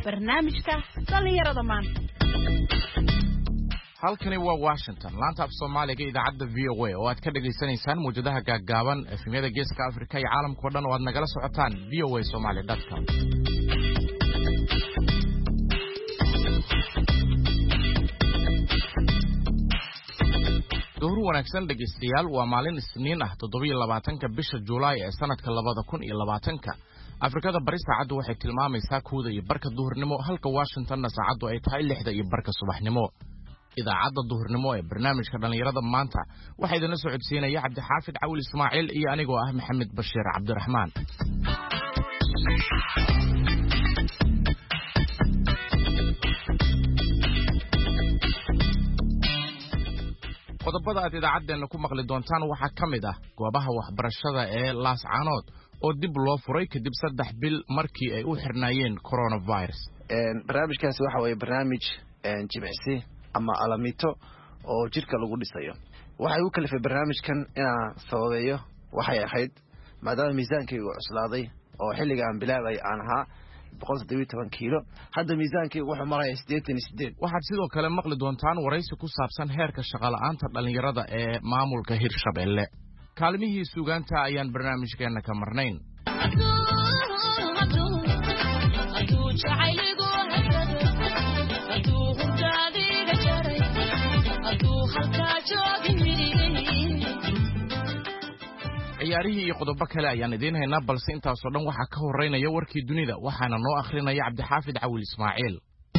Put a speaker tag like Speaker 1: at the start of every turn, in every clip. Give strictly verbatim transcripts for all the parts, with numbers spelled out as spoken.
Speaker 1: barnaamijka dhalinyarada maanta.
Speaker 2: halkani waa Washington laanta af Soomaaliga idaacadda V O A oo aad ka dhageysanaysaan muujadaha gaagaaban efemyada geeska Afrika iyo caalamka oo dhan oo aad nagala socotaan v o a somali dot com. Duhur wanaagsan dhageystayaal waa maalin Isniin ah toddoba iyo labaatanka bisha Juulaay ee sanadka labada kun iyo labaatanka. Afrikada bari saacadu waxay tilmaamaysaa kooda iyo barka duhurnimo halka Washingtonna saacadu ay tahay lixda iyo barka subaxnimo. idaacadda duhurnimo ee barnaamijka dhalinyarada maanta waxa idin la socodsiinaya Cabdi Xaafid Cawil Ismaaciil iyo anigoo ah Maxamed Bashiir Cabdiraxmaan. qodobada aad idaacadeena ku maqli doontaan waxaa ka mid ah goobaha waxbarashada ee Laascaanood oo dib loo furay kadib saddex bil markii ay u xirnaayeen coronavirus.
Speaker 3: barnaamijkaasi waxa weeye barnaamij jimicsi ama alamito oo jirka lagu dhisayo. waxay u kalifay barnaamijkan inaan sababeeyo waxay ahayd maadaama miisaankaygu cuslaaday oo xilliga aan bilaabay aan ahaa boqol iyo toban kiilo hadda miisaankaygu wuxuu marayaa siddeetan iyo siddeed.
Speaker 2: waxaad sidoo kale maqli doontaan waraysi ku saabsan heerka shaqo la'aanta dhalinyarada ee maamulka Hirshabelle. kaalmihii suugaanta ayaan barnaamijkeena ka marnayn. ciyaarihii iyo qodobo kale ayaan idiin haynaa balse intaasoo dhan waxaa ka horeynaya warkii dunida waxaana noo akhrinaya Cabdi Xaafid Cawil Ismaaciil.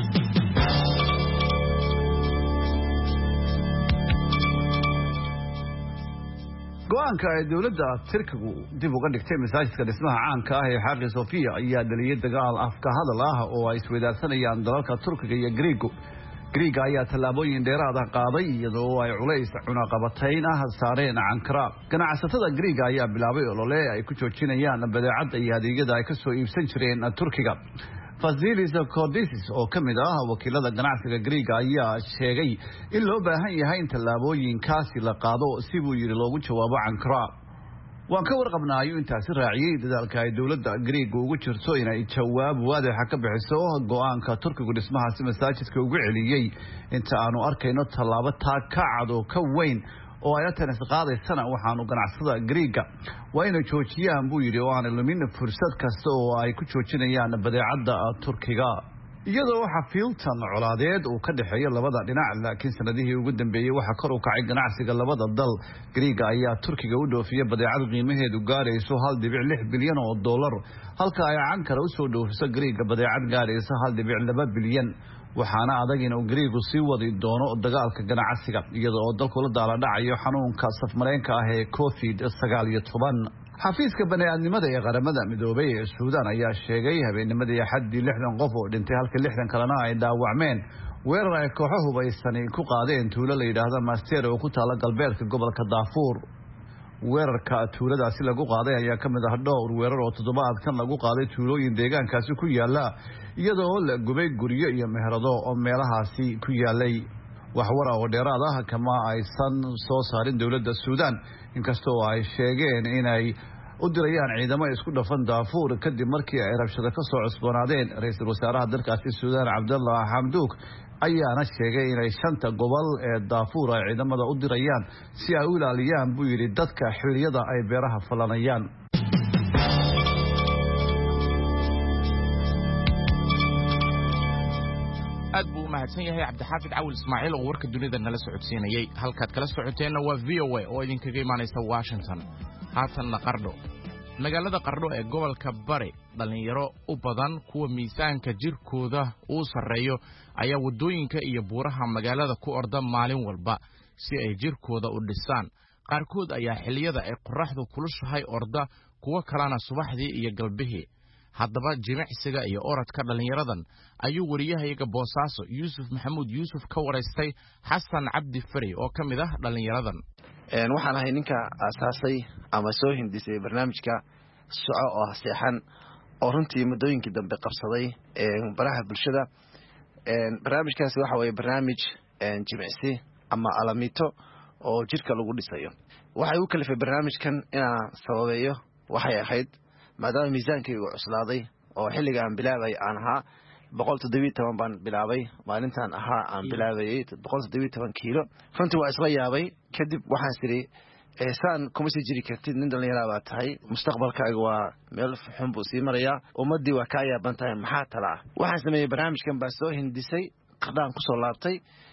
Speaker 4: go'aanka ay dawladda Turkigu dib uga dhigtay masaajidka dhismaha caanka ah ee Hagia Sophia ayaa dhaliyay dagaal afka hadal ah oo ay isweydaarsanayaan dalalka Turkiga iyo Greego. Greega ayaa tallaabooyin dheeraad ah qaaday iyadoo ay culays cunaqabatayn ah saareen Ankara. ganacsatada Greega ayaa bilaabay olole ay ku joojinayaan badeecada iyo adeegyada ay ka soo iibsan jireen Turkiga. Vasilis Kodisis oo ka mid ah wakiilada ganacsiga Greega ayaa sheegay in loo baahan yahay in tallaabooyinkaasi la qaado si uu yiri loogu jawaabo Ankara. waan ka warqabnaayo intaasi raaciyay dadaalka ay dawladda Greega ugu jirto inay jawaab waadax ka bixiso go'aanka Turkigu dhismahaasi masaajidka ugu celiyay inta aanu arkayno tallaabo taa ka cad oo ka weyn oo ay tanas qaadaysana waxaanu ganacsada Greega waa inay joojiyaan buu yiri oo aan lumin fursad kasta oo ay ku joojinayaan badeecada Turkiga. iyadoo waxa fiiltan colaadeed uu ka dhaxeeyo labada dhinac laakiin sanadihii ugu dambeeyay waxa kor u kacay ganacsiga labada dal. Greega ayaa Turkiga u dhoofiyay badeecad qiimaheedu gaarayso hal dhibic lix bilyan oo dollar halka ay Ankara u soo dhoofiso Greega badeecad gaarayso hal dhibic laba bilyan. waxaana adag in uu Greegu sii wadi doono dagaalka ganacsiga iyadoo dalku la daala dhacayo xanuunka safmareenka ah ee covid sagaal iyo toban. xafiiska bani'aadnimada ee qaramada midoobay ee Suudaan ayaa sheegay habeennimadii Axaddii lixdan qof oo dhintay halka lixdan kalena ay dhaawacmeen weerar ay kooxo hubaysan ku qaadeen tuulo la yiraahdo Master oo ku taala galbeedka gobolka Darfur. weerarka tuuladaasi lagu qaaday ayaa ka mid ah dhowr weerar oo toddobaadkan lagu qaaday tuulooyin deegaankaasi ku yaala iyadoo la gubay guryo iyo meherado oo meelahaasi ku yaalay. wax war oo dheeraad ah kama aysan soo saarin dawladda Suudaan inkastoo ay sheegeen inay u dirayaan ciidamo isku dhafan Darfur kadib markii ay rabshado ka soo cusboonaadeen. ra'iisul wasaaraha dalkaasi Suudaan Abdallah Hamdok ayaana sheegay inay shanta gobol ee Darfur ay ciidamada u dirayaan si ay u ilaaliyaan buu yiri dadka xilliyada ay beeraha falanayaan.
Speaker 2: aad buu u mahadsan yahay Cabdi Xaafid Cawil Ismaaciil oo warka dunida nala socodsiinayay. halkaad kala socoteena waa V O A oo idinkaga imaanaysa Washington. haatanna Qardho. magaalada Qardho ee gobolka Bari dhalinyaro u badan kuwa miisaanka jirkooda uu sareeyo ayaa wadooyinka iyo buuraha magaalada ku orda maalin walba si ay jirkooda u dhisaan. qaarkood ayaa xilliyada ay qorraxdu kulushahay orda kuwa kalena subaxdii iyo galbihii. haddaba jimicsiga iyo orodka dhalinyaradan ayuu wariyahayaga Boosaaso Yuusuf Maxamuud Yuusuf ka waraystay Xasan Cabdi Fari oo ka mid ah dhalinyaradan.
Speaker 3: een waxaan ahay ninka asaasay ama soo hindisay barnaamijka soco oo seexan oo runtii muddooyinkii dambe qabsaday ee baraha bulshada. een barnaamijkaasi waxa weeye barnaamij een jimicsi ama alamito oo jirka lagu dhisayo. waxay u kalifay barnaamijkan inaan sababeeyo waxay ahayd maadaama miisaankaygu cuslaaday oo xilliga aan bilaabay aan ahaa boqol toddobiyo toban baan bilaabay maalintan ahaa aan bilaabayay boqol toddobiyo toban kiilo runtii waa isla yaabay kadib waxaan siri saan kuma sii jiri kartid nin dhalinyaro baa tahay mustaqbalkaaga waa meel xun buu sii marayaa ummadii waa kaa yaaban tahay maxaa tala ah waxaan sameeyey barnaamijkan baa soo hindisay qardhaan kusoo laabtay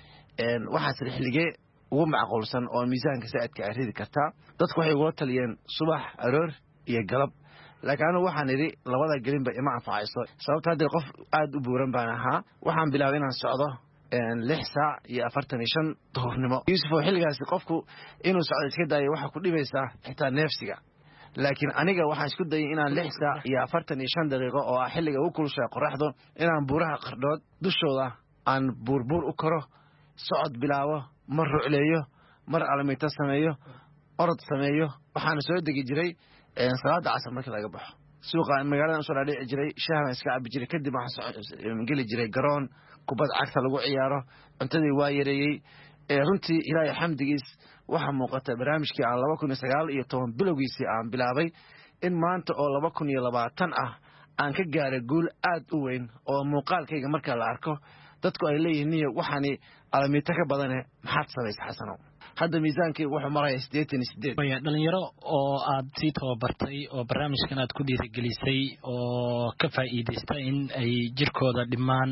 Speaker 3: waxaan siri xilligee ugu macquulsan oo miisaanka saa'idka ay ridi kartaa dadku waxay ugula taliyeen subax aroor iyo galab laakiin anigu waxaan idhi labada gelinba ima anfacayso sababta haddii qof aad u buuran baan ahaa waxaan bilaabay inaan socdo lix saac iyo afartan iyo shan duhurnimo yuusufoo xilligaasi qofku inuu socdo iska daayo waxaa ku dhibaysaa xitaa neefsiga laakiin aniga waxaan isku dayay inaan lix saac iyo afartan iyo shan daqiiqo oo ah xilliga ugu kulushaa qoraxdu inaan buuraha qardhood dushooda aan buurbuur u koro socod bilaabo mar rucleeyo mar alamiito sameeyo orod sameeyo waxaana soo degi jiray salaada casar markii laga baxo suuqa magaalada usoo dhaadhici jiray shaahan iska cabi jiray kadib waxaan geli jiray garoon kubad cagta lagu ciyaaro cuntadii waa yareeyey runtii ilaahay xamdigiis waxaa muuqata barnaamijkii aan laba kun iyo sagaal iyo toban bilowgiisii aan bilaabay in maanta oo laba kun iyo labaatan ah aan ka gaaray guul aad u weyn oo muuqaalkayga marka la arko dadku ay leeyihiin niyo waxaani alamiito ka badane maxaad samaysa xasanow hadda miisaankii wuxuu maraya siddeetan iyo siddeed
Speaker 5: dhalinyaro oo aad sii tababartay oo barnaamijkan aad ku dhiirigelisay oo ka faa'iidaysta in ay jirkooda dhimaan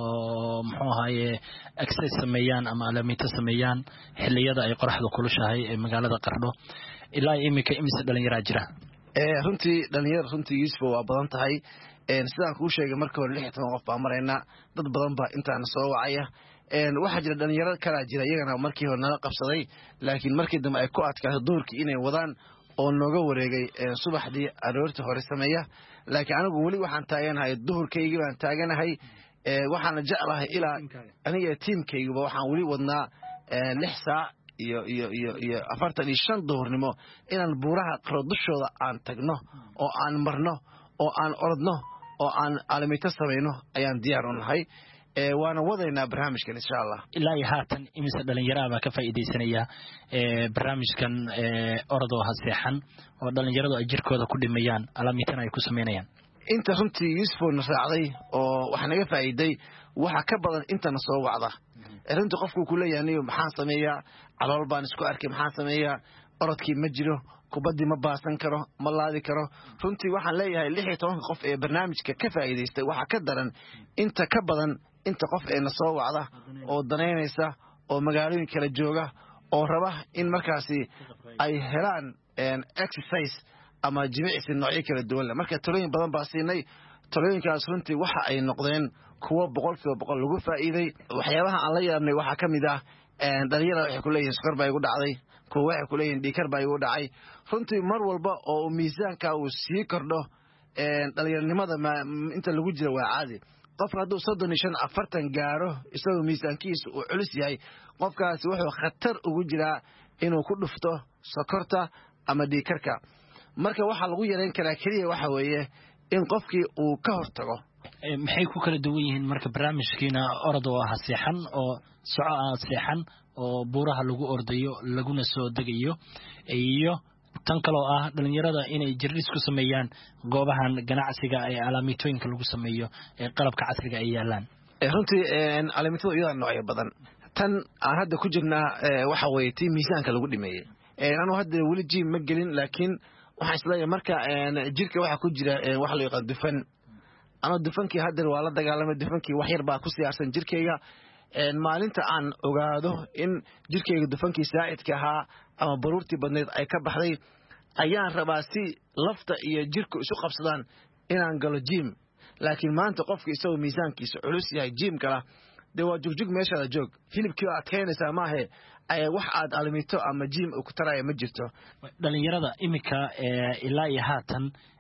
Speaker 5: oo muxuu ahaaye exercise sameeyaan ama alamiito sameeyaan xilliyada ay qoraxda kulushahay ee magaalada Qardho ilaa iminka imise dhalinyaraa jira
Speaker 3: runtii dhalinyaro runtii Yuusuf waa badan tahay sidaan kuu sheegay markii hore lix iyo toban qof baa marayna dad badan baa intaan soo wacaya waxaa jira dhalinyaro kala jira iyagana markii hore nala qabsaday laakiin markii dambe ay ku adkaato doorkii inay wadaan oo nooga wareegay subaxdii aroortii hore sameeya laakiin anigu weli waxaan taaganahay duhurkaygii baan taaganahay waxaana jeclahay ilaa aniga tiimkayguba waxaan weli wadnaa lix saac iyo iyo iyo iyo afartan iyo shan duhurnimo inaan buuraha qaro dushooda aan tagno oo aan marno oo aan orodno oo aan alamiito samayno ayaan diyaar u nahay waana wadaynaa barnaamijkan insha allah
Speaker 5: ilaa iyo haatan imise dhalinyaro baa ka faa'iidaysanaya barnaamijkan orodoo haseexan oo dhalinyaradu ay jirkooda ku dhimayaan alamiitana ay ku samaynayaan
Speaker 3: inta runtii Yuusufoo na raacday oo wax naga faa'iiday waxa ka badan intana soo wacda runtii qofku ku leeyahay maxaan sameeyaa calool baan isku arkay maxaan sameeyaa orodkii ma jiro kubadii ma baasan karo ma laadi karo runtii waxaan leeyahay lix iyo toban qof ee barnaamijka ka faa'iidaystay waxa ka daran inta ka badan inta qof ee na soo wacda oo daneynaysa oo magaalooyin kala jooga oo raba in markaasi ay helaan exercise ama jimicsi noocyo kala duwan leh marka talooyin badan baa siinay talooyinkaas runtii waxa ay noqdeen kuwo boqolkiiba boqol lagu faa'iiday waxyaabaha aan la yaabnay waxaa ka mid ah dhalinyarada waxay ku leeyihiin sukar baa igu dhacday kuwa waxay ku leeyihiin dhiikar baa igu dhacay runtii mar walba oo miisaanka uu sii kordho dhalinyaronimada inta lagu jira waa caadi qofka hadduu soddon iyo shan afartan gaaro isagoo miisaankiisa uu culus yahay qofkaasi wuxuu khatar ugu jiraa inuu ku dhufto sokorta ama dhiikarka marka waxaa lagu yareyn karaa keliya waxa weeye in qofkii uu ka hortago
Speaker 5: maxay ku kala duwan yihiin marka barnaamijkiina orod oo ah seexan oo soco ah seexan oo buuraha lagu ordayo laguna soo degayo iyo tan kale oo ah dhalinyarada inay jirdhis ku sameeyaan goobahan ganacsiga ee alaamiitooyinka lagu sameeyo ee qalabka casriga ay yaalaan
Speaker 3: runtii alaamiitada iyada noocyo badan tan aan hadda ku jirnaa waxa weeye tii miisaanka lagu dhimeeyey anu hadda weli jiim ma gelin laakiin waxaan isleeyahay marka jirka waxa ku jira waxa loo yaqaan dufan anoo dufankii hadda waa la dagaalamay dufankii wax yar baa ku siyaarsan jirkayga maalinta aan ogaado in jirkayga dufankii saa'idka ahaa ama baruurtii badneed ay ka baxday ayaan rabaa si lafta iyo jirku isu qabsadaan inaan galo jiim laakiin maanta qofka isagoo miisaankiisa culus yahay jiim kala dee waa jugjug meeshaada joog hilibkii aad keenaysaa maahe wax aad alamiito ama jiim ku taraya ma jirto
Speaker 5: dhalinyarada iminka ilaa iyo haatan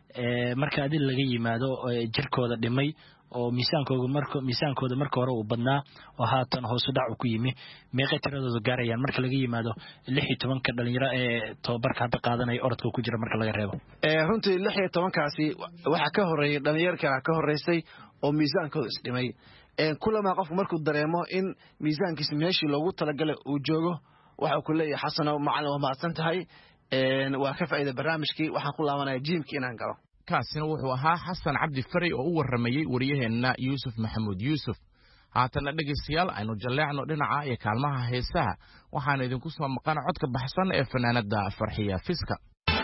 Speaker 5: marka adil laga yimaado jirkooda dhimay oo miisaankooda marka miisaankooda marka hore uu badnaa oo haatan hoos u dhac ku yimi meeqay tiradooda gaarayaan marka laga yimaado lix iyo toban ka dhalinyaro ee tababarka hadda qaadanaya orodka ku jira marka laga reebo
Speaker 3: ee runtii lix iyo toban kaasi waxa ka horeeyay dhalinyaro kale ka horeysay oo miisaankooda isdhimay ee kulama qofku markuu dareemo in miisaankiisa meeshii loogu talagalay uu joogo waxa ku leeyahay xasano macallin waa mahadsan tahay ee waa ka faa'iido barnaamijkii waxaan ku laabanayaa jiimkii inaan galo
Speaker 2: kaasina wuxuu ahaa xasan cabdi fari oo u waramayay wariyaheenna yuusuf maxamuud yuusuf haatana dhegeystayaal aynu jalleecno dhinaca iyo kaalmaha heesaha waxaan idinku soo maqan codka baxsan ee fanaanada Farxiya Fiska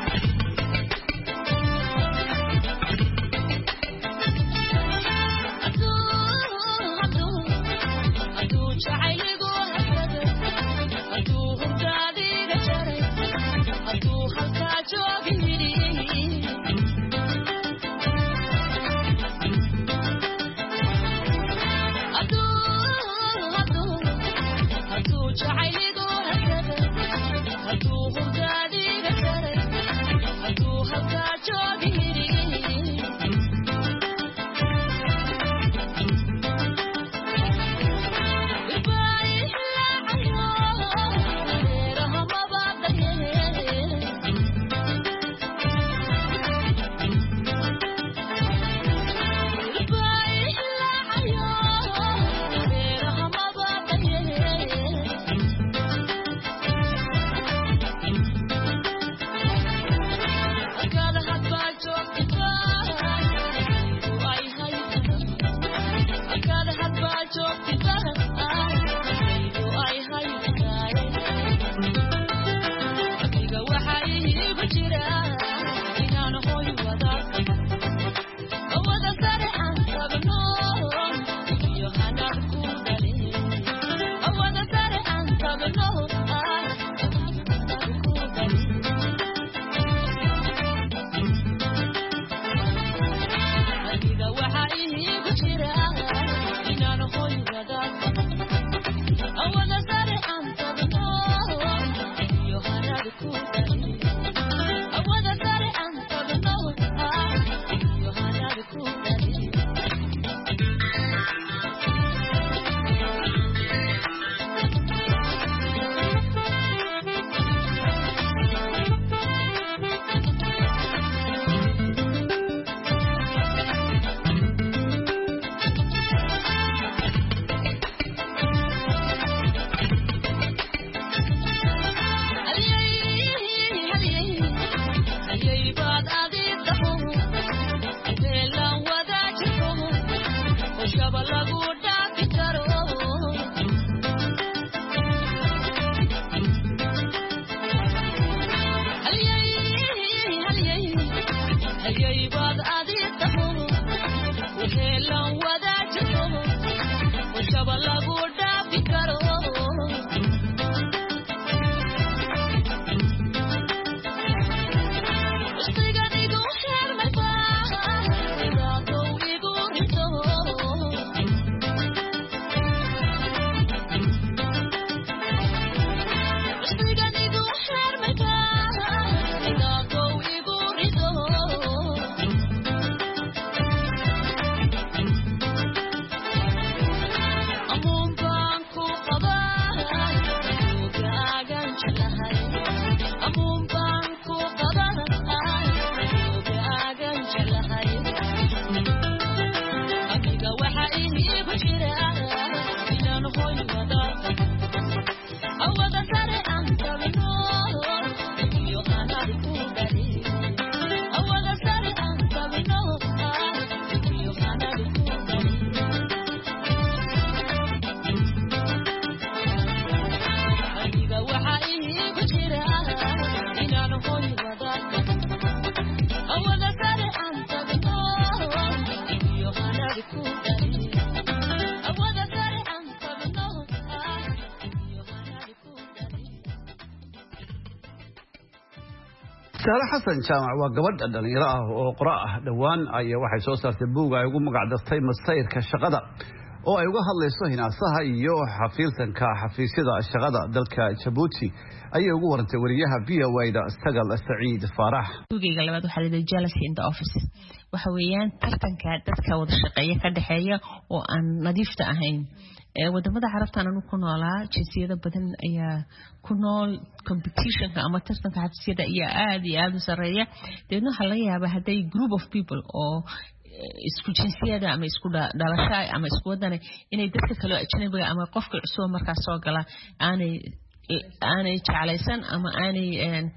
Speaker 4: Saara Xasan Jaamac waa gabadh dhalinyaro ah oo qora ah dhawaan ay waxay soo saartay buug ay ugu magac dartay masayrka shaqada oo ay uga hadlayso hinaasaha iyo xafiiltanka xafiisyada shaqada dalka Djibouti ayay ugu warantay wariyaha V O A-da Sagal Saciid Farax.
Speaker 6: Buugayga labaad waxa la yiraahdaa Jealousy in the Office. Waxa weeyaan tartanka dadka wada shaqeeya ka dhaxeeya oo aan nadiifta ahayn. wadamada carabta aan ku noolaa jinsiyada badan ayaa ku nool competitionka ama tartanka xafiisyada ayaa aad iyo aad u sareeya deedna waxa laga yaabaa haday group of people oo isku jinsiyada ama isku dhalasho ama isku wadana inay dadka kale ajnabiga ama qofka cusub markaas soo gala aanay aanay jeclaysan ama aanay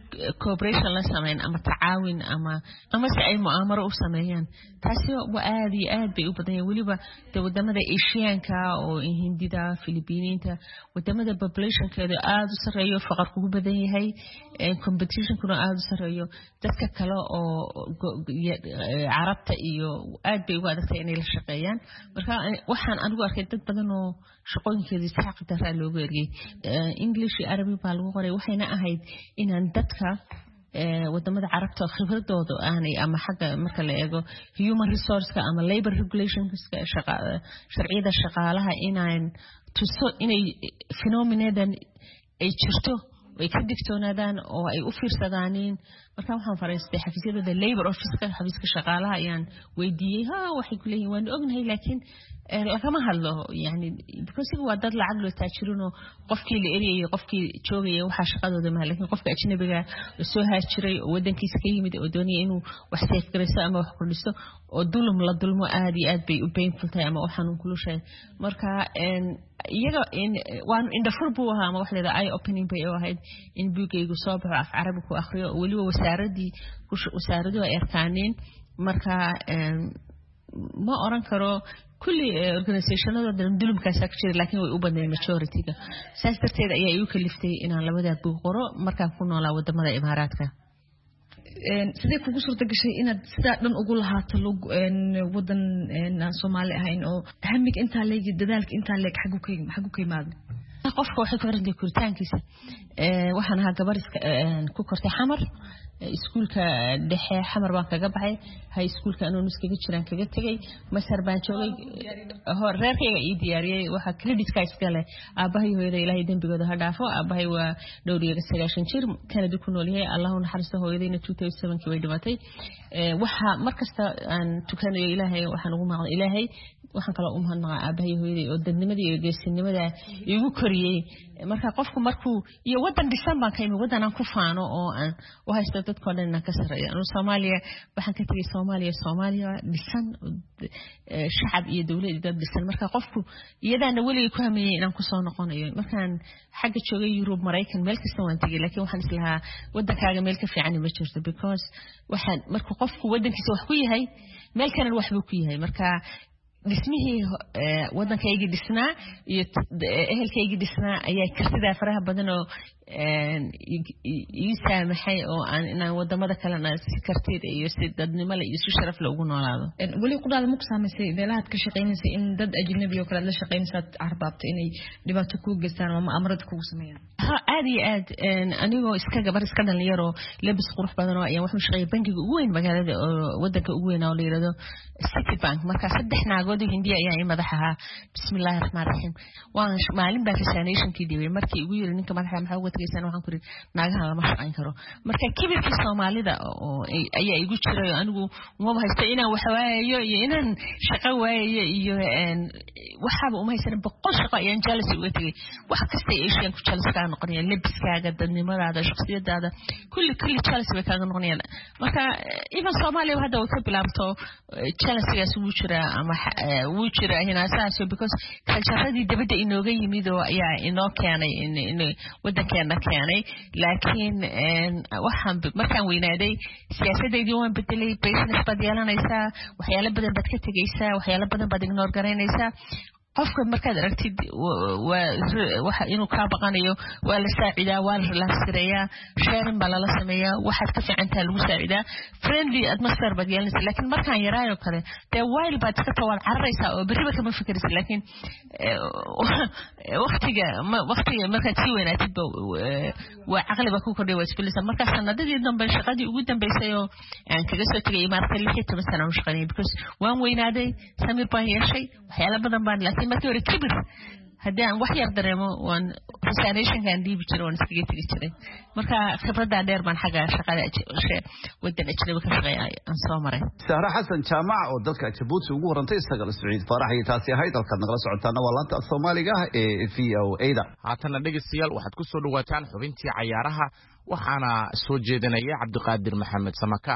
Speaker 6: cooperation la sameyn ama tacaawin ama ama si ay mu'amaro u sameeyaan taasi waa aad iyo aad bay u badan yihiin waliba wadamada Asianka oo Hindida Filibiinta wadamada populationkeeda aad u sareeyo faqarku ku badan yahay competition kuna aad u sareeyo dadka kale oo Carabta iyo aad bay uga adagtay inay la shaqeeyaan marka waxaan anigu arkay dad badan oo shaqooyinkeedii si xaq darra loogu ergay English iyo Arabic baa lagu qoray waxayna ahayd inaan dadka wadamada Carabta khibradooda aanay ama xagga marka la eego human resource ama labor regulations sharciyada shaqaalaha inaan tuso inay phenomenadan ay jirto way ka digtoonaadaan oo ay u fiirsadaanin marka waxaan fariistay xafiisyada labor office-ka xafiiska shaqaalaha ayaan weydiiyay ha waxay ku leeyihiin waan ognahay laakiin lagama hadlo yani because waa dad lacag loo taajirino qofkii la eriyay qofkii joogay waxa shaqadooda ma laakiin qofka ajnabiga soo haajiray oo wadankiisa ka yimid oo doonaya inuu wax safe gareyso ama wax kordhiso oo dulum la dulmo aad iyo aad bay u painful tahay ama waxaan ku luushay marka iyaga in waan inda furbu ahaa ama wax leedahay eye opening bay ahayd in buugaygu soo baxo af Carabi ku akhriyo waliba wasaaradii wasaaraddu ay arkaaneen marka ma oran karo kulli organizationada dulumkaas ka jira laakiin way u badneen majority-ga saas darteed ayaa igu kaliftay inaan labada buug qoro markaan ku noolaa wadamada Imaaraadka
Speaker 1: sidee kugu suurta gashay inaad sidaa dhan ugu lahaato wadan Soomaali ahayn oo hamig inta leeg dadaalka inta leeg xagu ka xagu ka imaado
Speaker 6: qofka waxa ku xiran kuritaankiisa ee waxaan ahaa gabar ku kortay xamar iskuulka dhexe xamar baan kaga baxay high schoolka anoo nuskaga jiraan kaga tagay masar baan joogay hor reerkayga ii diyaariyay waxa credit ka iska leh aabahay hooyaday ilaahay dambigooda ha dhaafo aabahay waa dhowriga sagaashan jir Canada ku nool yahay Allahu naxariisto hooyadayna two thousand seven kii way dhimatay waxa markasta aan tukanayo ilaahay waxaan ugu maqlay ilaahay waxaan kala u mahadnaqaa aabahay hooyaday oo dadnimadii iyo geesinimada igu koriyay marka qofku markuu iyo wadan dhisan baan ka imid wadan aan ku faano oo aan u haysto dadka dhan ka sareeyo anu Soomaaliya waxaan ka tagay Soomaaliya Soomaaliya dhisan shacab iyo dawlad dad dhisan marka qofku iyadana wali ku hameeyay inaan ku soo noqonayo markaan xagga joogay Europe Mareykan meel kasta waan tagay laakiin waxaan islahaa wadankaaga meel ka fiican ma jirto because waxaan marka qofku wadankiisa wax ku yahay meel kale wax buu ku yahay marka dhismihii wadankayga dhisnaa iyo ehelkayga dhisnaa ayaa kartida faraha badan oo ii saamaxay oo aan inaan wadamada kalena si kartida iyo si dadnimo leh iyo si sharaf leh ugu noolaado
Speaker 1: wali ku dhaal muqsaamaysay meelaha ka shaqeynaysa in dad ajnabi oo kale la shaqeynaysa arbaabta inay dhibaato ku geystaan ama amrad ku sameeyaan
Speaker 6: ha aad iyo aad anigoo iska gabar iska dhalinyaro labis qurux badan oo ayaan wax u shaqeeyay bankiga ugu weyn magaalada wadanka ugu weyn oo la yiraahdo Citibank marka saddex naagood Hindiya ayaa in madaxaha bismillaahir rahmaanir rahiim waan maalin baa fascination-kii diiway markii ugu yiri ninka madaxa maxaa uga tagaysan waxaan ku ri naagaha lama shaqayn karo marka kibirka Soomaalida oo ayaa igu jiray anigu uma haysto inaan wax waayo iyo inaan shaqo waayo iyo waxaba uma haysan boqol shaqo ayaan jealous uga tagay wax kasta ay Asian ku jealous ka noqonayaan labiskaaga dadnimadaada shakhsiyadaada kulli kulli jealous bay ka noqonayaan marka even Soomaaliya hadda way ka bilaabto jealousy-gaas wuu jiraa ama wuu jiraa hinaasaas because kaljaradii dibadda inooga yimid oo ayaa inoo keenay in wadankeena keenay laakiin waxaan markaan weynaaday siyaasadeedii waan bedelay business baad yeelanaysaa waxyaalo badan baad ka tegaysaa waxyaalo badan baad ignore garaynaysaa qofka markaad aragtid waxa inuu ka baqanayo waa la saacidaa waa la relaxeeyaa sharing baa la sameeyaa waxaad ka fiicantaa lagu saacidaa friendly atmosphere baad yeelanaysaa laakiin markaan yaraayo kale dee wild baad iska tawal cararaysaa oo beriba kama fikiraysaa laakiin waqtiga waqtiga markaad sii weynaatid waa caqliba ku kordhay waa isbilaysaa markaa sanadadii dambe shaqadii ugu dambeysay oo aan kaga soo tegay imaarta lix iyo toban sano u shaqaynayay because waan weynaaday samir baan yeeshay waxyaalo badan baan laakiin markii hore kibir haddii aan wax yar dareemo waan fascination-kan dhiibi jiray waan iskaga tegi jiray marka khibradda dheer baan xagga shaqada wadan ajnabi ka shaqeeya aan soo maray
Speaker 4: Sahra Xasan Jaamac oo dadka Djibouti ugu horantay isaga Saciid Farax iyo taasi ahayd halka nagala socotaana waa laanta Soomaaliga ee V O A-da
Speaker 2: haatana dhageystayaal waxaad ku soo dhawaataan xubintii cayaaraha waxaana soo jeedinaya Cabdiqaadir Maxamed Samaka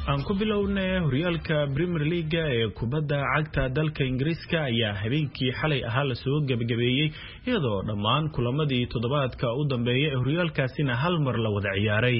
Speaker 7: aan ku bilownay horyaalka Premier League ee kubadda cagta dalka Ingiriiska ayaa habeenkii xalay ahaa la soo gabagabeeyay iyadoo dhammaan kulamadii toddobaadka u dambeeyay ee horyaalkaasina hal mar la wada ciyaaray.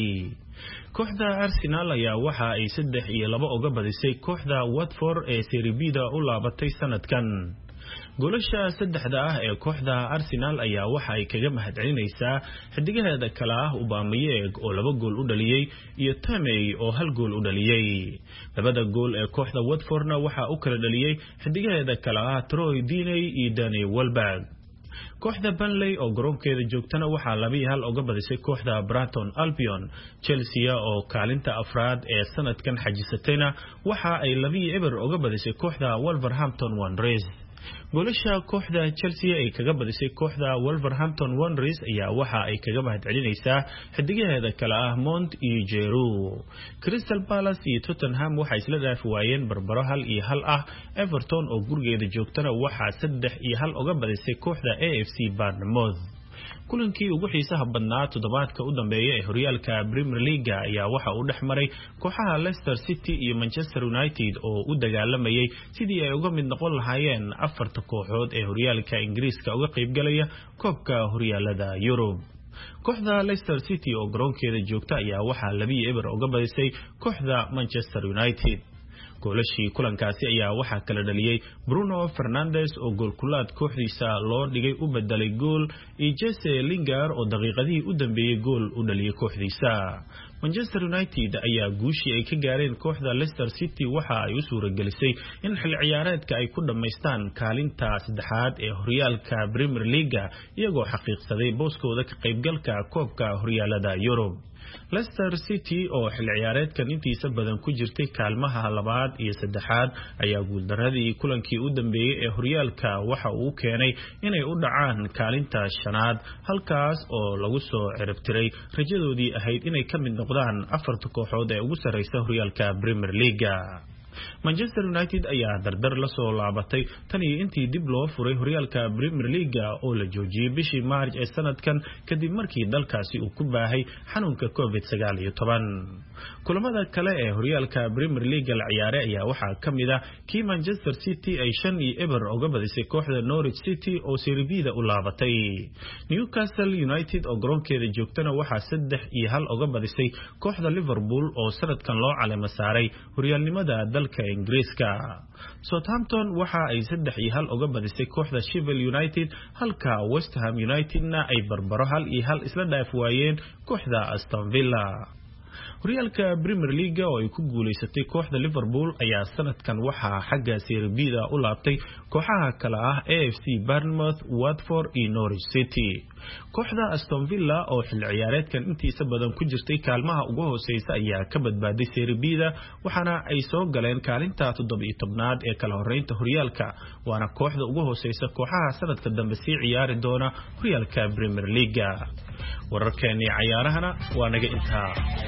Speaker 7: kooxda Arsenal ayaa waxa ay saddex iyo laba uga badisay kooxda Watford ee Serie B-da u laabatay sanadkan. goolasha saddexda ah ee kooxda Arsenal ayaa waxa ay kaga mahadcelinaysaa xidigaheeda kala ah Aubameyang oo laba gool u dhaliyay iyo Tammy oo hal gool u dhaliyay. labada gool ee kooxda Watfordna waxa uu kala dhaliyay xidigaheeda kala ah Troy Deeney iyo Danny Welbeck. kooxda Burnley oo garoonkeeda joogtana waxa laba iyo hal uga badisay kooxda Brighton Albion. Chelsea oo kaalinta afraad ee sanadkan xajisatayna waxa ay laba iyo eber uga badisay kooxda Wolverhampton Wanderers. goolasha kooxda Chelsea ay kaga badisay kooxda Wolverhampton Wanderers ayaa waxa ay kaga mahadcelinaysaa xidigaheeda kala ah Mount iyo Giroud. Crystal Palace iyo Tottenham waxa isla dhaaf waayeen barbaro hal iyo hal ah. Everton oo gurigeeda joogtana waxa saddex iyo hal uga badisay kooxda A F C Bournemouth. kulankii ugu xiisaha badnaa toddobaadka u dambeeyay ee horyaalka Premier League ayaa waxa uu dhexmaray kooxaha Leicester City iyo Manchester United oo u dagaalamayay sidii ay uga mid noqon lahaayeen afarta kooxood ee horyaalka Ingiriiska uga qayb galaya koobka horyaalada Yurub. kooxda Leicester City oo garoonkeeda joogta ayaa waxa laba iyo eber uga badisay kooxda Manchester United. goolashii kulankaasi ayaa waxa kala dhaliyay Bruno Fernandes oo gool kulaad kooxdiisa loo dhigay u bedelay gool iyo Jesse Lingard oo daqiiqadii u dambeeyay gool u dhaliyay kooxdiisa. Manchester United ayaa guushii ay ka gaareen kooxda Leicester City waxa ay u suuragelisay in xil ciyaareedka ay ku dhameystaan kaalinta saddexaad ee horyaalka Premier League iyagoo xaqiiqsaday booskooda ka qaybgalka koobka horyaalada Yurub. Leicester City oo xil ciyaareedkan intiisa badan ku jirtay kaalmaha labaad iyo saddexaad ayaa guuldaradii kulankii u dambeeyay ee horyaalka waxa uu keenay inay u dhacaan kaalinta shanaad halkaas oo lagu soo ciribtiray rajadoodii ahayd inay ka mid noqdaan afarta kooxood ee ugu sareysa horyaalka Premier League. Manchester United ayaa dardar la soo laabatay tan iyo intii dib loo furay horyaalka Premier League oo la joojiyay bishii March ee sanadkan kadib markii dalkaasi uu ku baahay xanuunka COVID sagaal iyo toban. kulamada kale ee horyaalka Premier League la ciyaaray ayaa waxa kamid ah kii Manchester City ay shan iyo eber uga badisay kooxda Norwich City oo Serie B-da u laabatay. Newcastle United oo garoonkeeda joogtana waxa saddex iyo hal uga badisay kooxda Liverpool oo sanadkan loo caleema saaray horyaalnimada dalka Ingiriiska. Southampton waxa ay saddex iyo hal uga badisay kooxda Sheffield United halka West Ham United-na ay barbaro hal iyo hal isla dhaaf waayeen kooxda Aston Villa. horyaalka Premier League oo ay ku guuleysatay kooxda Liverpool ayaa sanadkan waxa xagga Serie B-da u laabtay kooxaha kala ah A F C Bournemouth, Watford iyo Norwich City. kooxda Aston Villa oo xil ciyaareedkan intiisa badan ku jirtay kaalmaha ugu hooseysa ayaa ka badbaaday Serie B-da waxaana ay soo galeen kaalinta toddoba iyo tobnaad ee kala horeynta horyaalka waana kooxda ugu hooseysa kooxaha sanadka dambe sii ciyaari doona horyaalka Premier League. wararkeeni ciyaarahana waa naga intaa.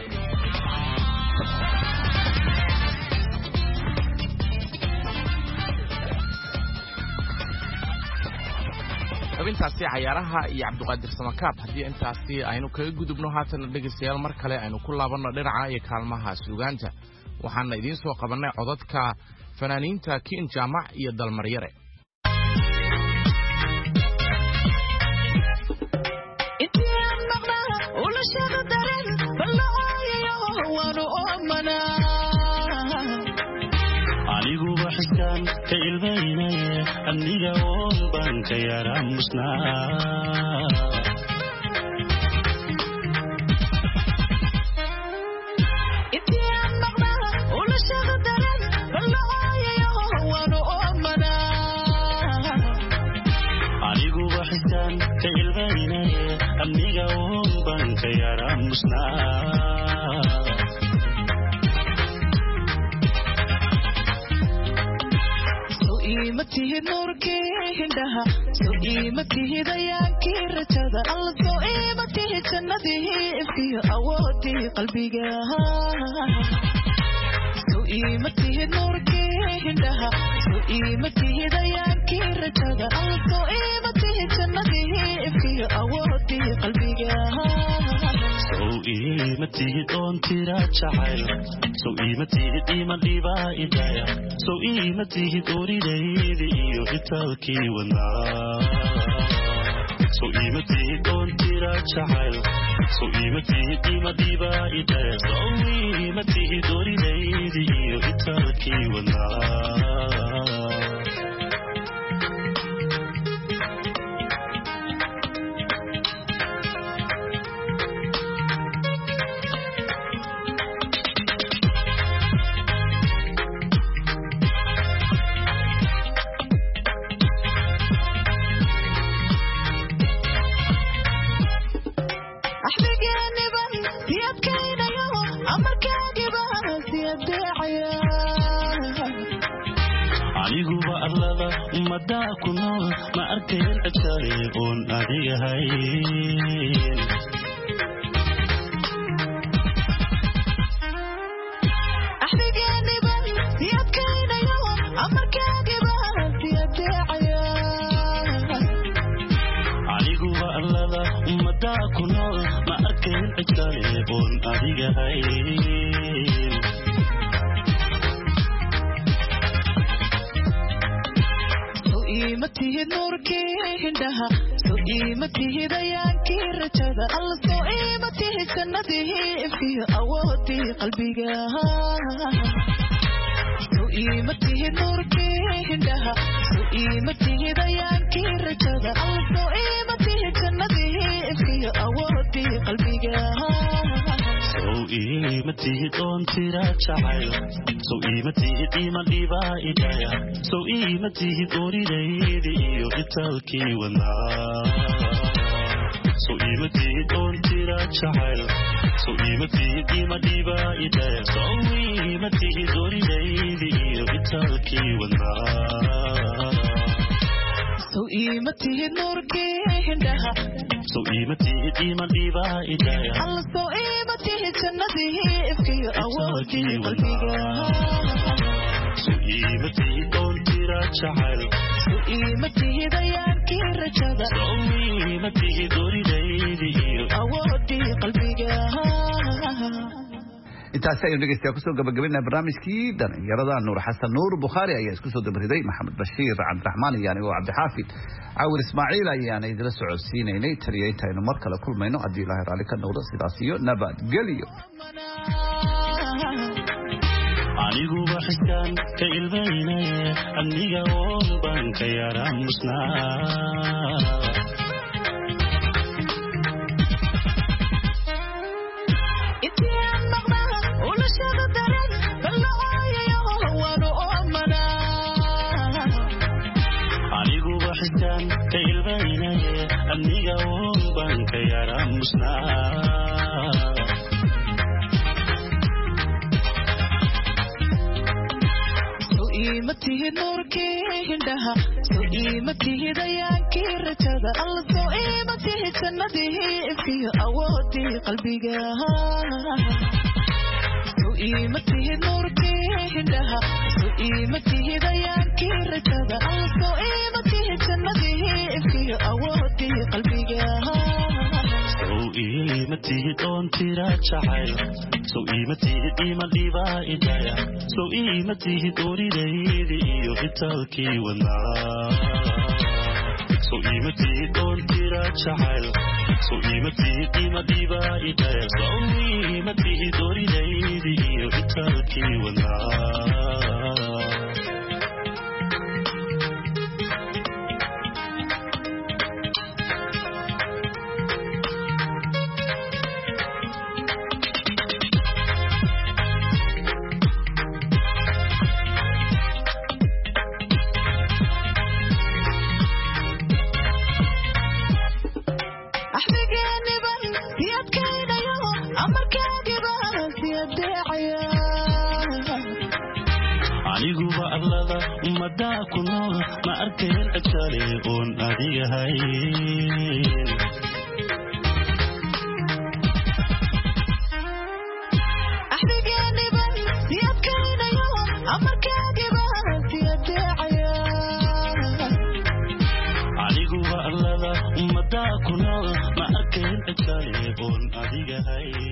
Speaker 2: xubintaasi ciyaaraha iyo Cabduqaadir Samakaab haddii intaasi aynu kaga gudubno haatan dhageystayaal mar kale aynu ku laabano dhinaca iyo kaalmaha suugaanta waxaana idiin soo qabanay codadka fanaaniinta Kin Jaamac iyo Dalmaryare.
Speaker 8: anigu waxaan ka ilmeynay aniga oo baan ka yaramusnaa intaan maqnaa ula shaqadaran balaayo waanu oomanaa anigu waxaan ka ilmeynay aniga oo baan ka yaramusnaa imatihi nurki hindaha so imatihi dayanki rajada alla so imatihi jannadihi ifkiyo awoodii qalbiga so imatihi nurki hindaha so imatihi dayanki rajada alla so imatihi jannadihi ifkiyo awoodii qalbiga
Speaker 9: sow ima tihid oon tira jacayl sow ima tihid ima dhibaa idaya sow ima tihid oridaydi iyo italkii wadnaa sow ima tihid oon tira jacayl sow ima tihid ima dhibaa idaya sow ima tihid oridaydi iyo italkii wadnaa madaa ku nool ma arkayn ajari oon adiga hayn axrigaaniban siyadkaynayo amarkaagiba siyaddeecaya aniguba allada madaa ku nool ma arkayn ajari oon adiga hayn imatihid nuurkii hindhaha soo imatihid ayaankii rajada alla soo imatihid jannadii ifkiyo awoodii qalbiga soo imatihid nuurkii hindhaha soo imatihid ayaankii rajada alla soo imatihid jannadii ifkiyo awoodii qalbiga sow ima tihid oon tira jacayl sow ima tihid ima dhibaa idaya sow ima tihid oridaydi iyo italkii wadnaa sow ima tihid oon tira jacayl sow ima tihid ima dhibaa idaya sow ima tihid oridaydi iyo italkii wadnaa sow ima tihid nuurkii hindhaha sow ima tihid ima dhibaa idaya alla sow ima tihid jannadii ifkiyo awoodii qalbiga sow ima tihid oon tira jacayl sow ima tihid ayaankii rajada sow ima tihid oridaydi iyo awoodii qalbiga
Speaker 4: intaas ayuu dhegeystayaa kusoo gabagabinaa barnaamijkii dhalinyarada nuur xasan nuur bukhaari ayaa isku soo dabriday maxamed bashiir cabdiraxmaan iyo anigoo cabdixaafid caawir ismaaciil ayaana idila socodsiinaynay taliya intaynu mar kale kulmayno haddii ilaahay raalli ka noqdo sidaas iyo nabadgelyo
Speaker 9: aniguba xiskaan ka ilmaynaye aniga oon baan ka yaraamusnaa aniguba xiskaan ka ilmaynaye aniga oon baan ka yaraamusnaa sow ima tihid nuurkii hindhaha sow ima tihid ayaankii rajada alla sow ima tihid jannadii ifkiyo awoodii qalbiga sow ima tihid nuurkii hindhaha sow ima tihid ayaankii rajada alla sow ima tihid jannadii ifkiyo awoodii qalbiga sow ima tihid oon tira jacayl sow ima tihid ima dhibaa idaya sow ima tihid oridaydi iyo italkii wadnaa sow ima tihid oon tira jacayl sow ima tihid ima dhibaa idaya sow ima tihid oridaydi iyo italkii wadnaa aniguba allada madaa ku nool ma arkayn ajari oon adiga hayn axrigaaniban siyadkaynayo amarkaagiba siyaddeecaya aniguba allada madaa ku nool ma arkayn ajari oon adiga
Speaker 10: yahay